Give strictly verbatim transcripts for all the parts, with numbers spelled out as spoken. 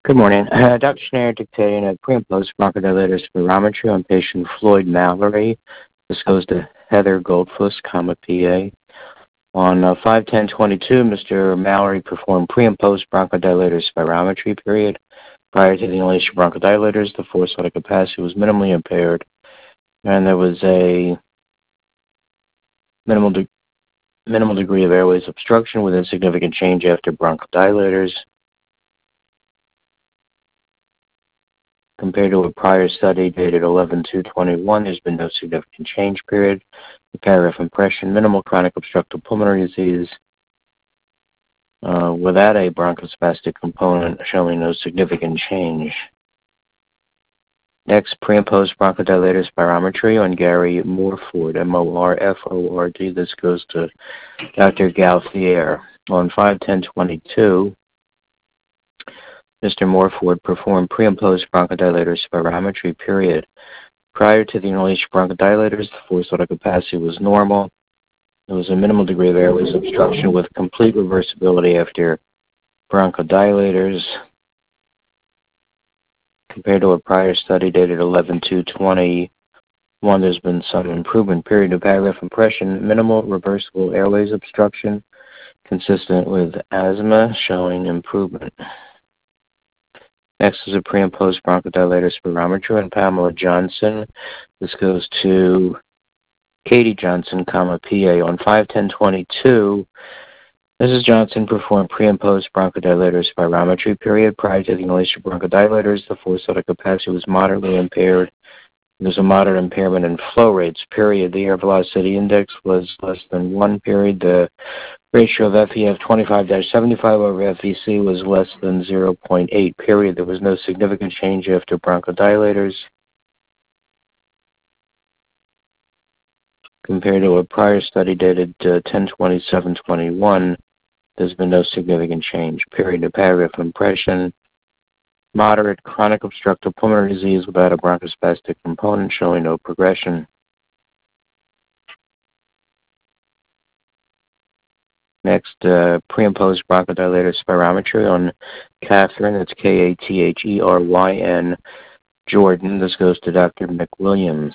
Good morning. Uh, Doctor Schneider dictating a pre and post bronchodilator spirometry on patient Floyd Mallory. This goes to Heather Goldfuss, comma P A. On uh, five ten twenty-two, Mister Mallory performed pre and post bronchodilator spirometry period. Prior to the inhalation bronchodilators, the forced vital capacity was minimally impaired, and there was a minimal, de- minimal degree of airways obstruction with insignificant change after bronchodilators. Compared to a prior study dated eleven two twenty-one, there's been no significant change period. The paragraph impression, minimal chronic obstructive pulmonary disease uh, without a bronchospastic component showing no significant change. Next, pre and post bronchodilator spirometry on Gary Morford, M O R F O R D. This goes to Doctor Gauthier. On five ten twenty-two, Mister Morford performed pre and post bronchodilator spirometry period. Prior to the inhalation bronchodilators, the forced vital capacity was normal. There was a minimal degree of airways obstruction with complete reversibility after bronchodilators. Compared to a prior study dated eleven two twenty-one, there's been some improvement. Period of paragraph impression, minimal reversible airways obstruction, consistent with asthma, showing improvement. Next is a pre and post bronchodilator spirometry on Pamela Johnson. This goes to Katie Johnson, comma P A. On five ten twenty-two, Missus Johnson performed pre and post bronchodilator spirometry period. Prior to the inhalation bronchodilators, the forced vital capacity was moderately impaired. There's a moderate impairment in flow rates. Period. The air velocity index was less than one. Period. The ratio of F E F twenty-five seventy-five over F V C was less than zero point eight. Period. There was no significant change after bronchodilators. Compared to a prior study dated uh, ten twenty-seven twenty-one, there's been no significant change. Period. The paragraph impression, moderate chronic obstructive pulmonary disease without a bronchospastic component showing no progression. Next, uh, pre and post bronchodilator spirometry on Catherine, that's K A T H E R Y N, Jordan. This goes to Doctor McWilliams.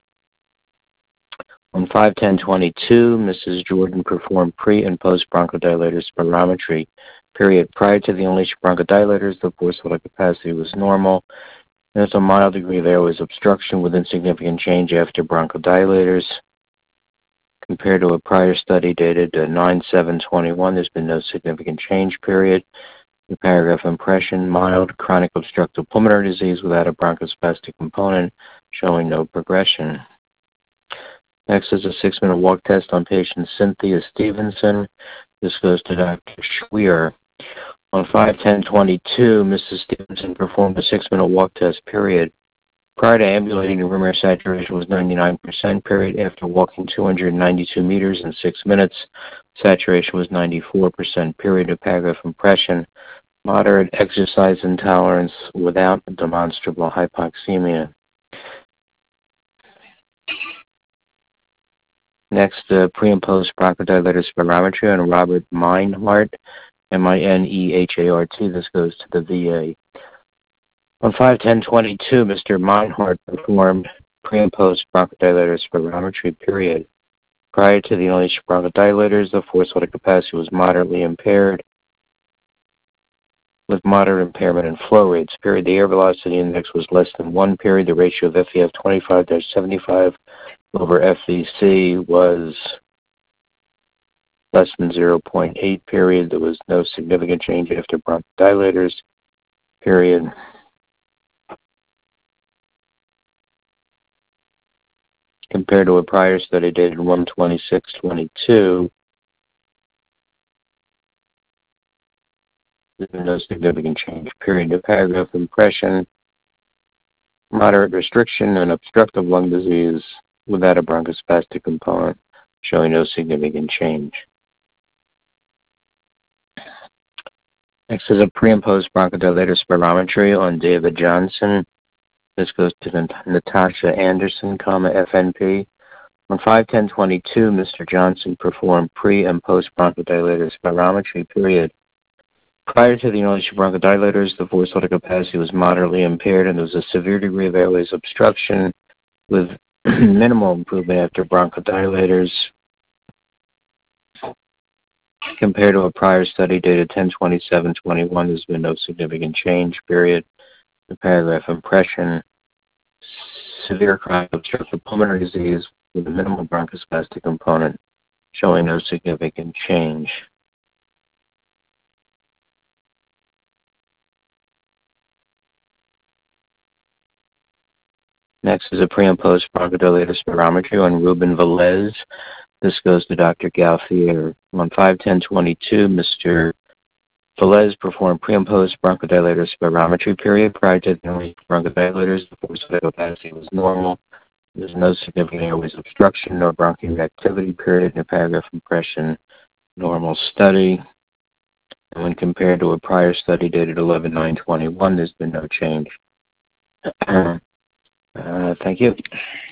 On five ten twenty-two, Missus Jordan performed pre and post bronchodilator spirometry. Period. Prior to the inhalation bronchodilators, the forced vital capacity was normal. There's a mild degree of airways obstruction with insignificant change after bronchodilators. Compared to a prior study dated uh, nine seven twenty-one, there's been no significant change. Period. The paragraph impression, mild chronic obstructive pulmonary disease without a bronchospastic component showing no progression. Next is a six-minute walk test on patient Cynthia Stevenson. This goes to Doctor Schweer. On five ten twenty-two, Missus Stevenson performed a six-minute walk test, period. Prior to ambulating, the room air saturation was ninety-nine percent, period. After walking two hundred ninety-two meters in six minutes, saturation was ninety-four percent, period. Of paragraph impression, moderate exercise intolerance without demonstrable hypoxemia. Next, uh, pre and post bronchodilator spirometry on Robert Meinhardt, M I N E H A R T. This goes to the V A. On five ten twenty-two, Mister Meinhardt performed pre and post bronchodilator spirometry, period. Prior to the inhalation bronchodilators, the forced vital capacity was moderately impaired with moderate impairment in flow rates, period. The air velocity index was less than one, period. The ratio of F E F twenty-five seventy-five over F V C was less than zero point eight, period. There was no significant change after bronchodilators, period. Compared to a prior study dated one twenty-six twenty-two, there's no significant change, period. The paragraph impression, moderate restriction and obstructive lung disease without a bronchospastic component, showing no significant change. Next is a pre and post bronchodilator spirometry on David Johnson. This goes to Natasha Anderson, comma F N P. On five ten twenty-two, Mister Johnson performed pre and post bronchodilator spirometry, period. Prior to the inhalation bronchodilators, the forced aortic capacity was moderately impaired, and there was a severe degree of airways obstruction with minimal improvement after bronchodilators. Compared to a prior study dated ten twenty-seven twenty-one, there's been no significant change, period. The paragraph impression, severe chronic obstructive pulmonary disease with a minimal bronchospastic component showing no significant change. Next is a pre and post bronchodilator spirometry on Ruben Velez. This goes to Doctor Galfier. On five ten twenty-two, Mister Velez performed pre and post bronchodilator spirometry period. Prior to the bronchodilators, the forced airway capacity was normal. There's no significant airways obstruction nor bronchial activity, period. In the paragraph impression, normal study. And when compared to a prior study dated eleven nine twenty-one, there's been no change. uh, thank you.